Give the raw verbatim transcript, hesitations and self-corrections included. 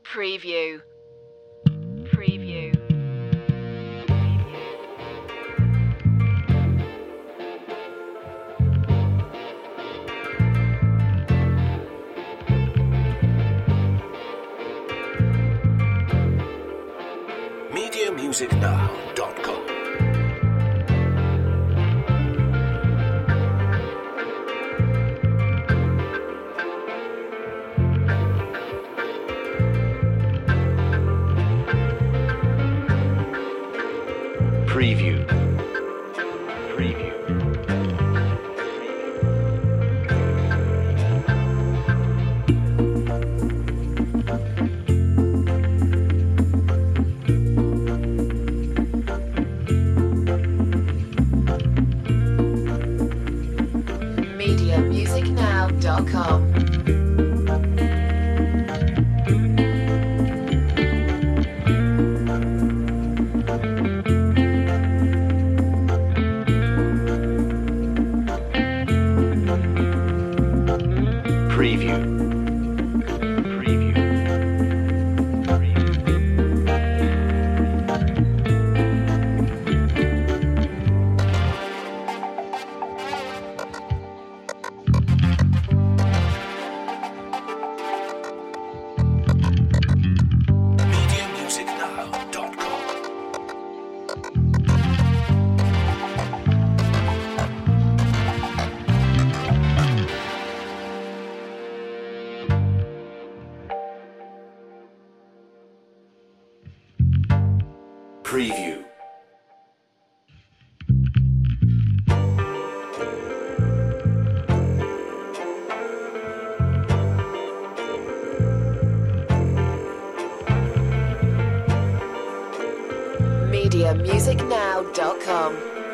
Preview. Preview. media music now dot com. Preview. Preview. media music now dot com. Preview. Preview. media music now dot com. Preview. media music now dot com.